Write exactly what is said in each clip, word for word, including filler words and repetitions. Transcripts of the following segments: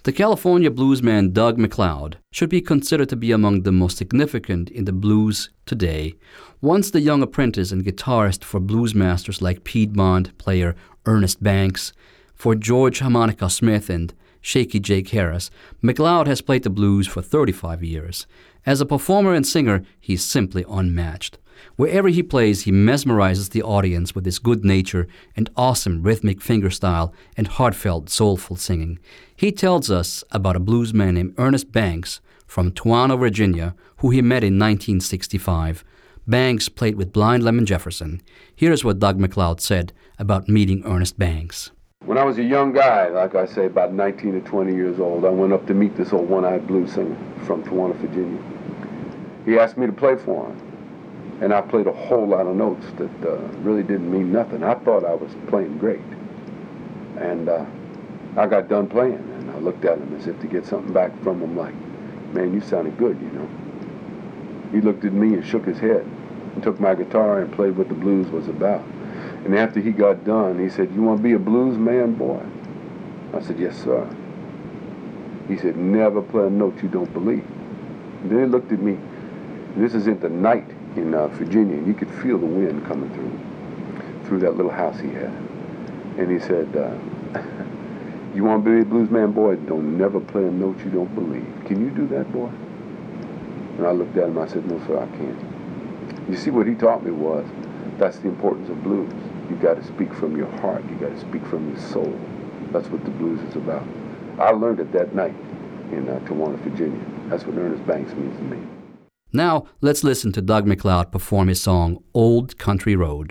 The California bluesman Doug MacLeod should be considered to be among the most significant in the blues today. Once the young apprentice and guitarist for blues masters like Piedmont player Ernest Banks, for George Harmonica Smith and Shaky Jake Harris, MacLeod has played the blues for thirty-five years. As a performer and singer, he's simply unmatched. Wherever he plays, he mesmerizes the audience with his good nature and awesome rhythmic fingerstyle and heartfelt, soulful singing. He tells us about a bluesman named Ernest Banks from Toano, Virginia, who he met in nineteen sixty-five. Banks played with Blind Lemon Jefferson. Here's what Doug MacLeod said about meeting Ernest Banks. When I was a young guy, like I say, about nineteen or twenty years old, I went up to meet this old one-eyed blues singer from Toano, Virginia. He asked me to play for him. And I played a whole lot of notes that uh, really didn't mean nothing. I thought I was playing great. And uh, I got done playing, and I looked at him as if to get something back from him, like, man, you sounded good, you know. He looked at me and shook his head and took my guitar and played what the blues was about. And after he got done, he said, you want to be a blues man, boy? I said, yes, sir. He said, never play a note you don't believe. And then he looked at me. This is at the night in uh, Virginia, and you could feel the wind coming through, through that little house he had. And he said, uh, you want to be a blues man, boy? Don't never play a note you don't believe. Can you do that, boy? And I looked at him, I said, no, sir, I can't. You see, what he taught me was, that's the importance of blues. You got to speak from your heart. You got to speak from your soul. That's what the blues is about. I learned it that night in uh, Toano, Virginia. That's what Ernest Banks means to me. Now, let's listen to Doug MacLeod perform his song, Old Country Road.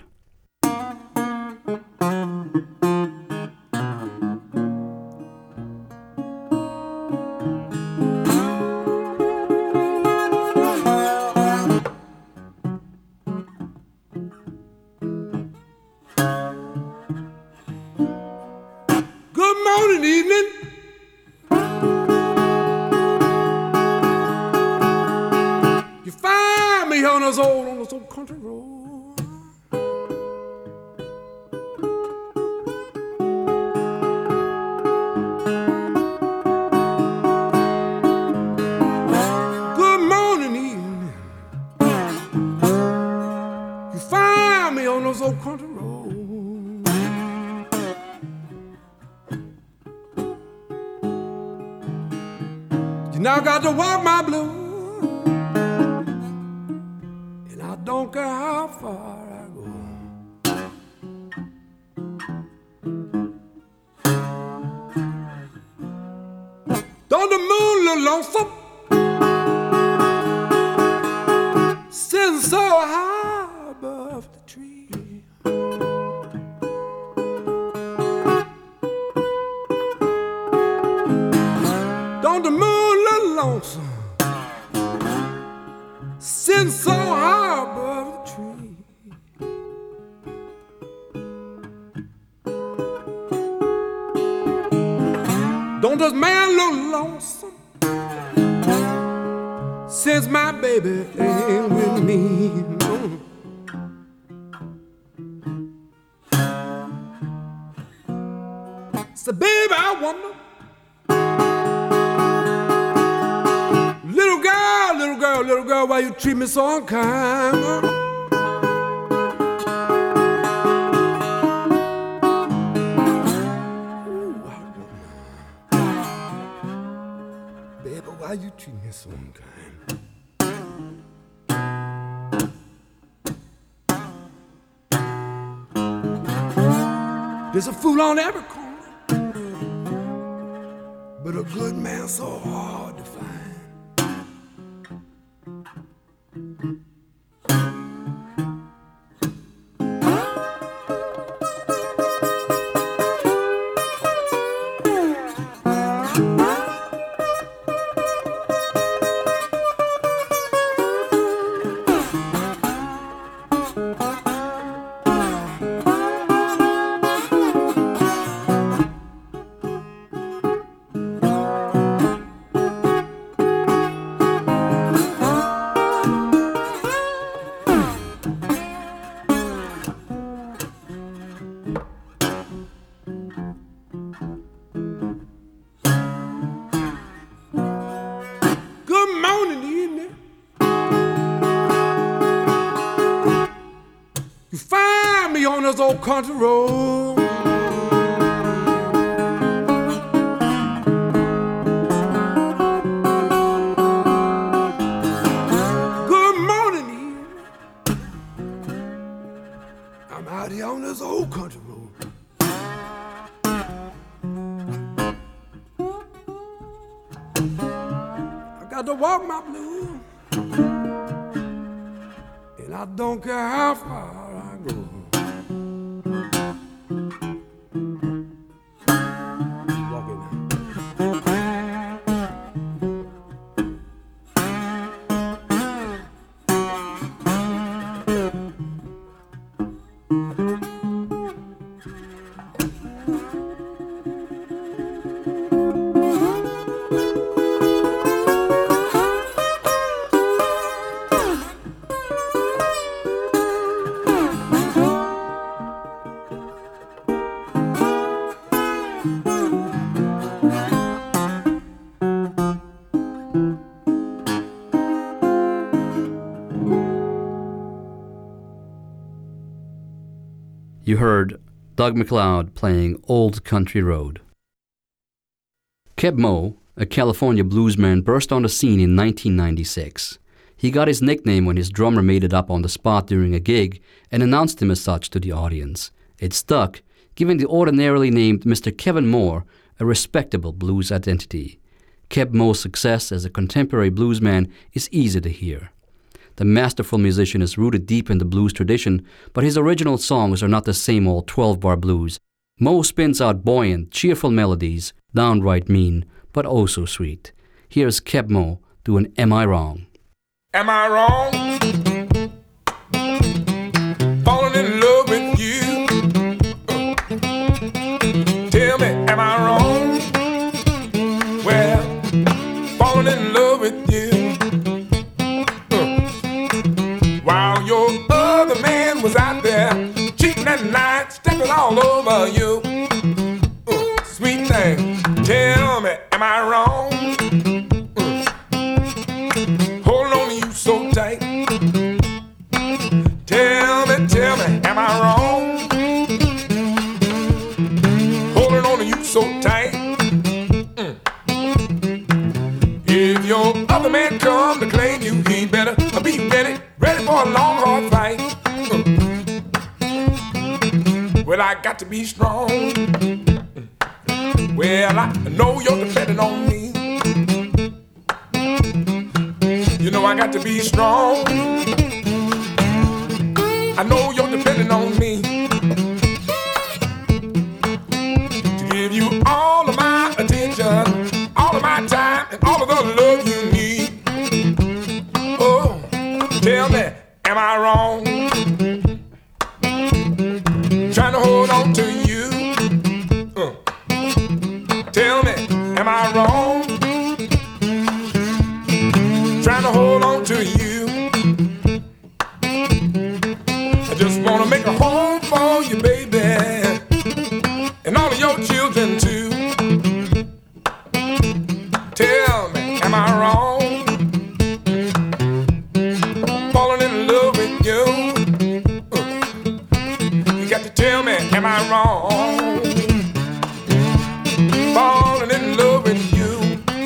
Good morning, evening. On those old, on those old country roads. Good morning, evening. You find me on those old country roads. You now got to walk my blues. Don't care how far I go. Don't the moon look lonesome, sitting so high above the tree? Don't the moon look lonesome, sitting so high above the tree? Don't this man look lonesome, since my baby ain't with me? No. So baby, I wonder, little girl, little girl, little girl, why you treat me so unkind? Ooh, I wonder, baby, why you treat me so unkind? There's a fool on every corner, but a good man so hard to find. old country road. Good morning, Eve. I'm out here on this old country road. I got to walk my blues, and I don't care how far I go. Walking now. You heard Doug MacLeod playing Old Country Road. Keb' Mo', a California bluesman, burst on the scene in nineteen ninety-six. He got his nickname when his drummer made it up on the spot during a gig and announced him as such to the audience. It stuck, giving the ordinarily named Mister Kevin Moore a respectable blues identity. Keb' Mo's success as a contemporary bluesman is easy to hear. The masterful musician is rooted deep in the blues tradition, but his original songs are not the same old twelve-bar blues. Mo spins out buoyant, cheerful melodies, downright mean, but oh so sweet. Here's Keb' Mo' doing Am I Wrong? Am I wrong? Falling in love with you. Uh. Tell me, am I wrong? Well, falling in love with you. While your other man was out there cheating at night, stepping all over you. Uh, sweet thing, tell me, am I wrong? Uh, holding on to you so tight. Tell me, tell me, am I wrong? Holding on to you so tight. Mm. If your other man come to claim you, he better be ready. Ready for a long, hard fight. Uh. Well, I got to be strong. Well, I know you're depending on me. You know I got to be strong. I know you're depending on me to give you all of my attention, all of my time, and all of the love you need. Oh, tell me, am I wrong? Trying to hold on to you. Uh. Tell me, am I wrong? Trying to hold on to you. I just wanna make a home for you, baby, and all of your children too. Tell me, am I wrong? Falling in love with you. Uh, you got to tell me, am I wrong? Falling in love with you.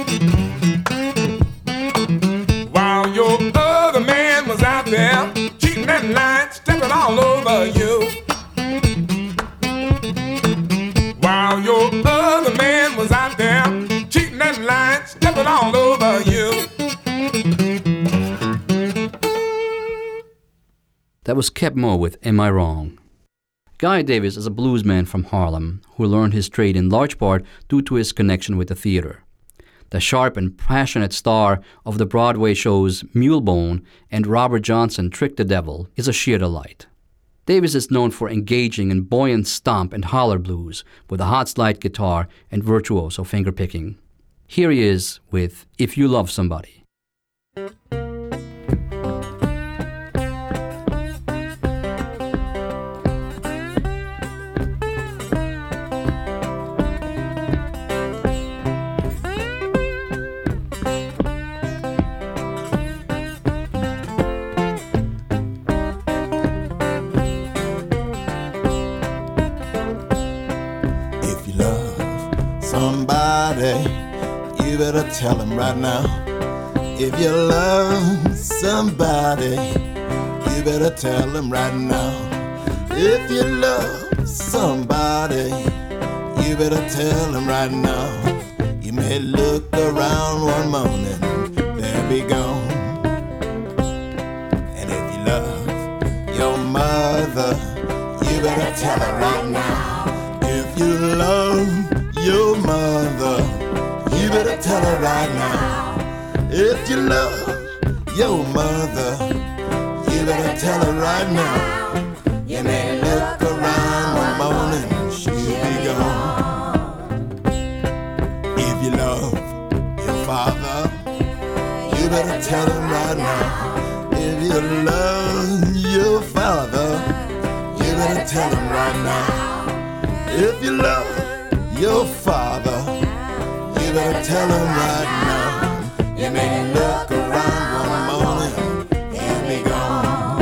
While your other man was out there cheating at night, stepping all over you. While your other man was out there cheating at night, stepping all over you. That was Keb' Mo' with Am I Wrong? Guy Davis is a bluesman from Harlem who learned his trade in large part due to his connection with the theater. The sharp and passionate star of the Broadway shows Mulebone and Robert Johnson Trick the Devil is a sheer delight. Davis is known for engaging in buoyant stomp and holler blues with a hot slide guitar and virtuoso fingerpicking. Here he is with If You Love Somebody. you better tell them right now. If you love somebody, you better tell them right now. If you love somebody, you better tell them right now. You may look around one morning, they'll be gone. And if you love your mother, you better tell her right now. If you love your mother, you better tell her right now. If you love your mother, you better tell her right now. You may look around one morning, she'll be gone. If you love your father, you better tell him right now. If you love your father, you better tell him right now. If you love your father, you better tell him right now. You may look around one morning, he'll be gone.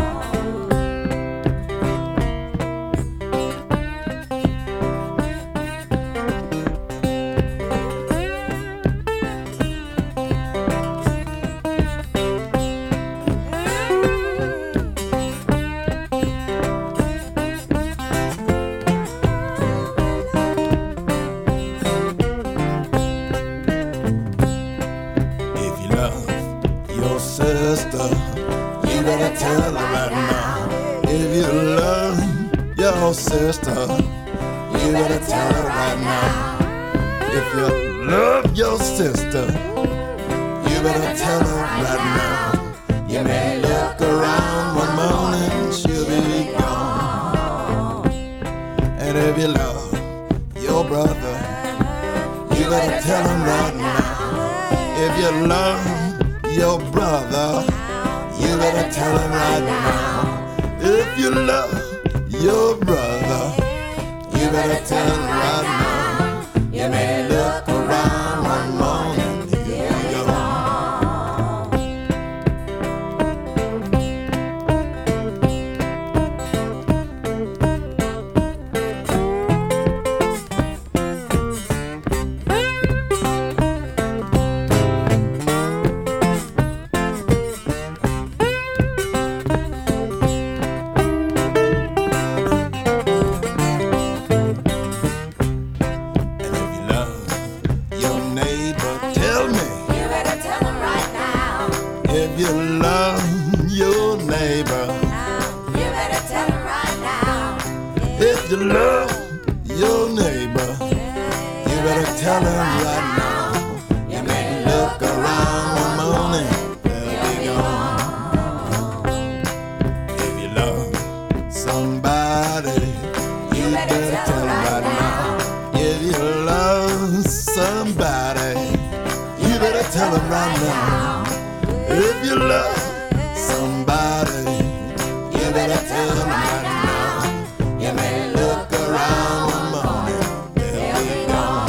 Sister, you better tell her right now. If you love your sister, you better tell her right now. If you love your sister, you better tell her right now. You may look around one morning, she'll be gone. And if you love your brother, you better tell him right now. If you love your brother, you better tell him right now. If you love your brother, you better tell him right now. You may look around one morning, here we go. If you love your neighbor, you better tell him right now. If you love your neighbor, you better tell him right now. You may look around one morning, they'll be gone. If you love somebody, you better tell him right now. If you love somebody, you better tell him right now. If you love somebody, you better tell them right now. You may look around one morning, they'll be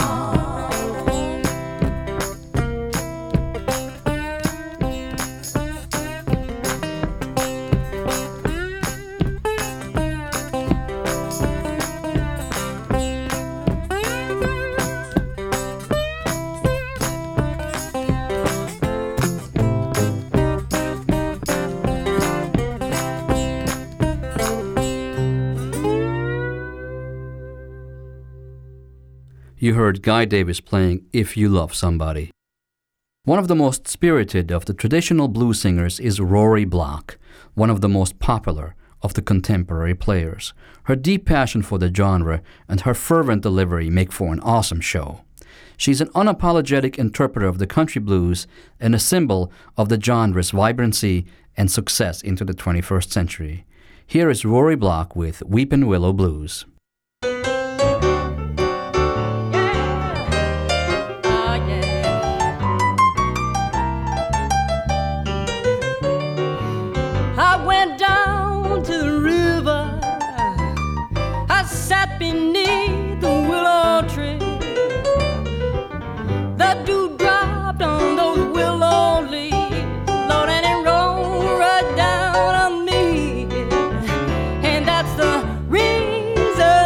You heard Guy Davis playing If You Love Somebody. One of the most spirited of the traditional blues singers is Rory Block, one of the most popular of the contemporary players. Her deep passion for the genre and her fervent delivery make for an awesome show. She's an unapologetic interpreter of the country blues and a symbol of the genre's vibrancy and success into the twenty-first century. Here is Rory Block with Weepin' Willow Blues. Beneath the willow tree, the dew dropped on those willow leaves, Lord, and it rolled right down on me. And that's the reason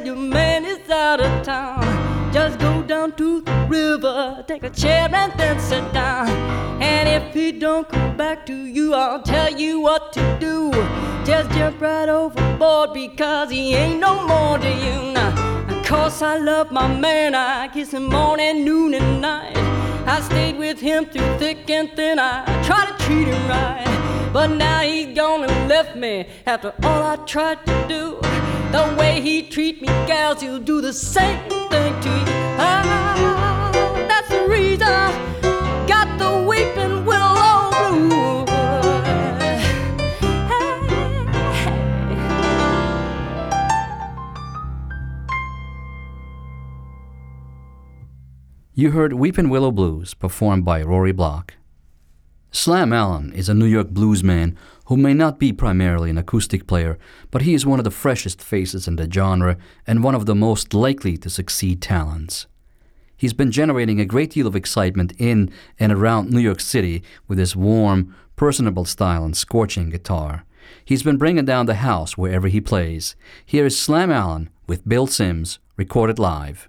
your man is out of town. Just go down to the river, take a chair and then sit down. And if he don't come back to you, I'll tell you what to do. Just jump right overboard because he ain't no more to you. Now, of course I love my man, I kiss him morning, noon and night. I stayed with him through thick and thin, I try to treat him right. But now he's gone and left me after all I tried to do. The way he treat me, gals, he'll do the same thing to you. Ah, that's the reason I got the weeping willow blues. Hey. You heard Weepin' Willow Blues, performed by Rory Block. Slam Allen is a New York bluesman who may not be primarily an acoustic player, but he is one of the freshest faces in the genre and one of the most likely to succeed talents. He's been generating a great deal of excitement in and around New York City with his warm, personable style and scorching guitar. He's been bringing down the house wherever he plays. Here is Slam Allen with Bill Sims, recorded live.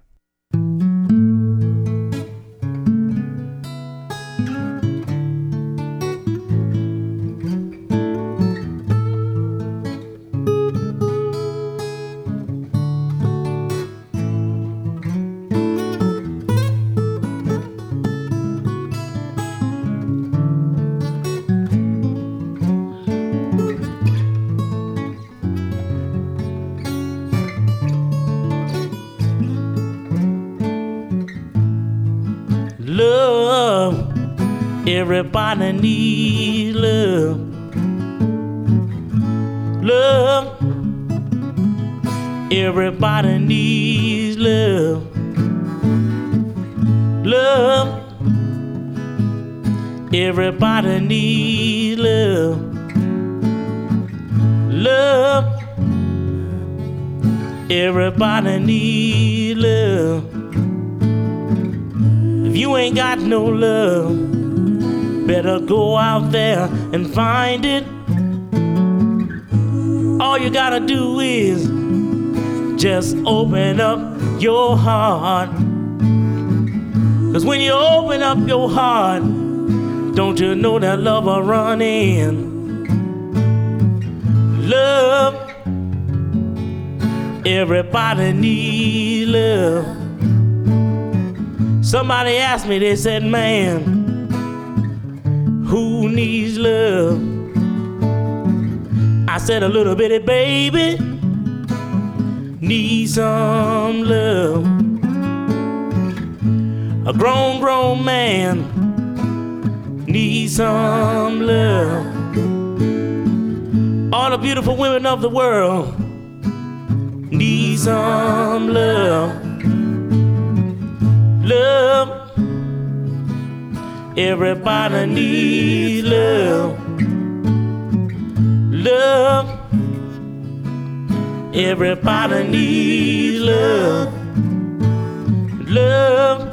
Everybody needs love. Love. Everybody needs love. Love. Everybody needs love. Love. Everybody needs love. If you ain't got no love, better go out there and find it. All you gotta do is just open up your heart. Cause when you open up your heart, don't you know that love will run in? Love. Everybody needs love. Somebody asked me, they said, man, who needs love? I said a little bitty baby needs some love. A grown, grown man needs some love. All the beautiful women of the world need some love. Love. Everybody needs love. Love. Everybody needs love. Love.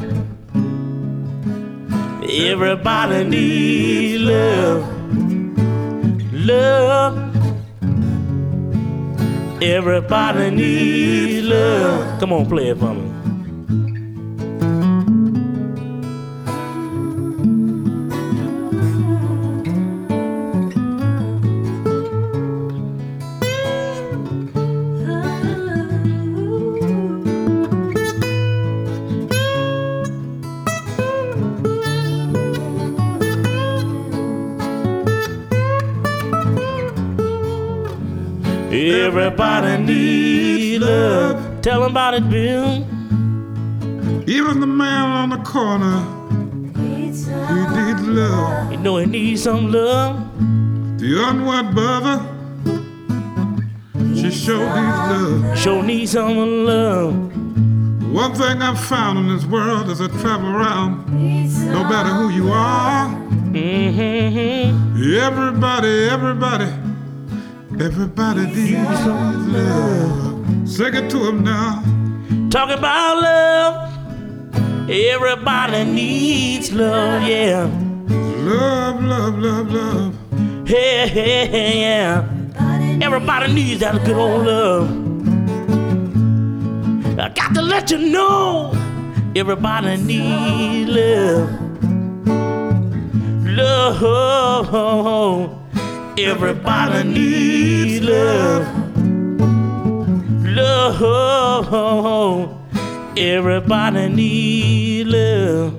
Everybody needs love. Love. Everybody needs love. Come on, play it for me. Everybody needs love. Tell them about it, Bill. Even the man on the corner, he needs love. You know he needs some love. The unwed brother, she sure needs love. Sure needs some love. One thing I've found in this world as I travel around, no matter who you are, mm-hmm. everybody, everybody, everybody needs some love. Sing it to him now. Talking about love. Everybody needs love, yeah. Love, love, love, love. Hey, hey, hey, yeah. Everybody needs that good old love. I got to let you know, everybody need love. Love. Everybody need love. Love. Everybody need love.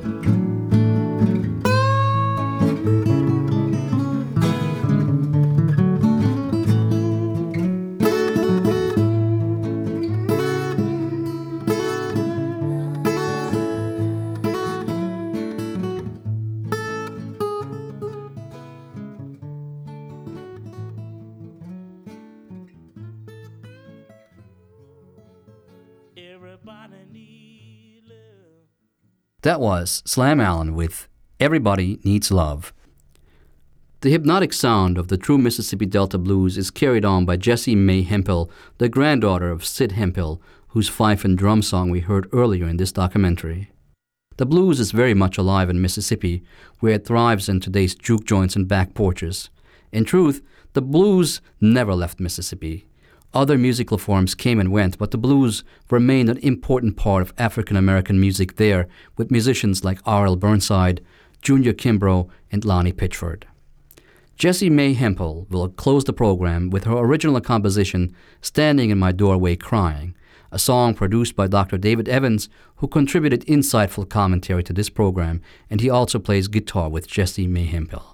That was Slam Allen with Everybody Needs Love. The hypnotic sound of the true Mississippi Delta blues is carried on by Jessie May Hemphill, the granddaughter of Sid Hemphill, whose fife and drum song we heard earlier in this documentary. The blues is very much alive in Mississippi, where it thrives in today's juke joints and back porches. In truth, the blues never left Mississippi. Other musical forms came and went, but the blues remained an important part of African American music there, with musicians like R L Burnside, Junior Kimbrough, and Lonnie Pitchford. Jessie May Hemphill will close the program with her original composition, Standing in My Doorway Crying, a song produced by Doctor David Evans, who contributed insightful commentary to this program, and he also plays guitar with Jessie May Hemphill.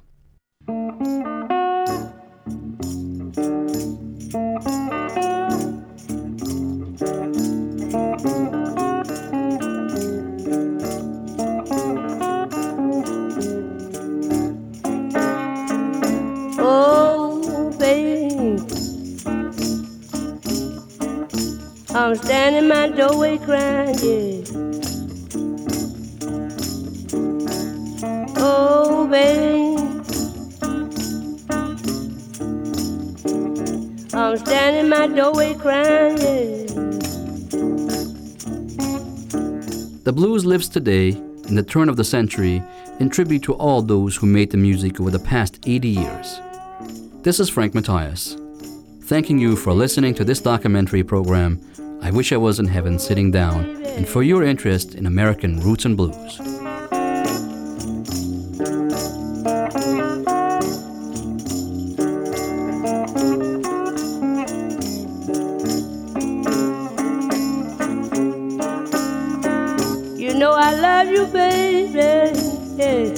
I'm standing in my doorway crying, yeah. Oh, baby, I'm standing in my doorway crying, yeah. The blues lives today, in the turn of the century, in tribute to all those who made the music over the past eighty years. This is Frank Matthias, thanking you for listening to this documentary program, I Wish I Was in Heaven Sitting Down, and for your interest in American roots and blues. You know I love you, baby, yeah.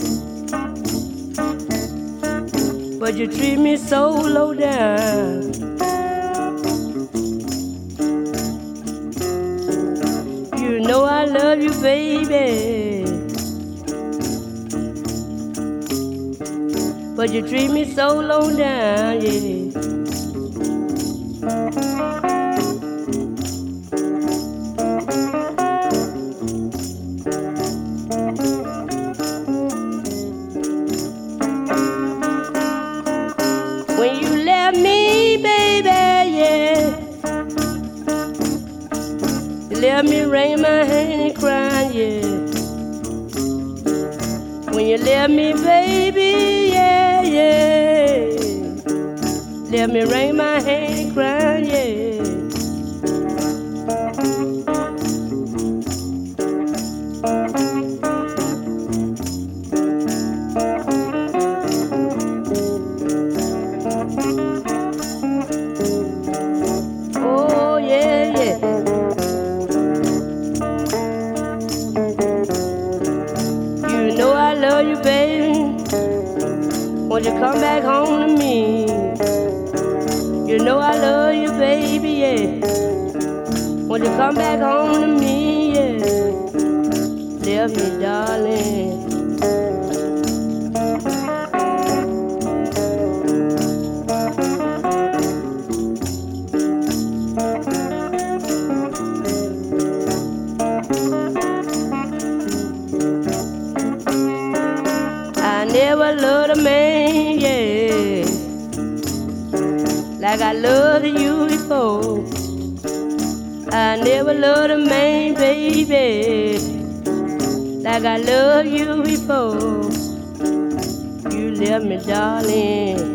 But you treat me so low down. You know I love you, baby, but you treat me so low down, yeah. When you left me, baby, yeah, you left me wringing my hand and crying, yeah. When you left me, baby, yeah, yeah, left me wringing my hand and crying, yeah. Oh, yeah, yeah. You know I love you, baby. Won't you come back home to me? You know I love you, baby, yeah. Won't you come back home to me, yeah. Love me, darling. I never loved a man, yeah, like I loved you before. I never loved a man, baby, like I loved you before. You left me, darling.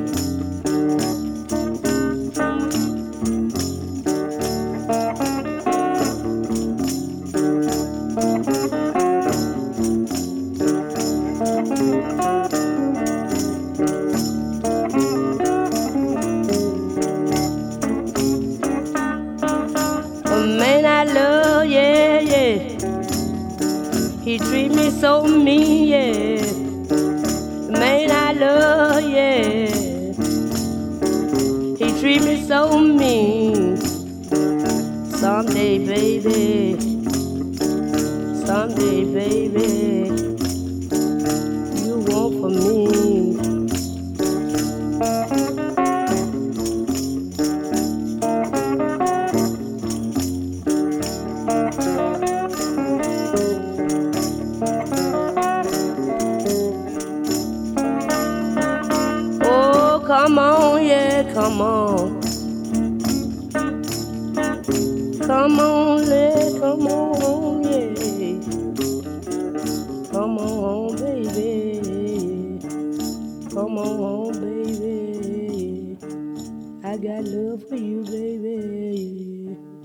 He treat me so mean, yeah. Man, I love, yeah. He treat me so mean. Someday, baby, someday, baby, you want for me. Oh, come on, yeah, come on. Come on, let, come on, yeah. Come on, baby. Come on, baby. I got love for you, baby.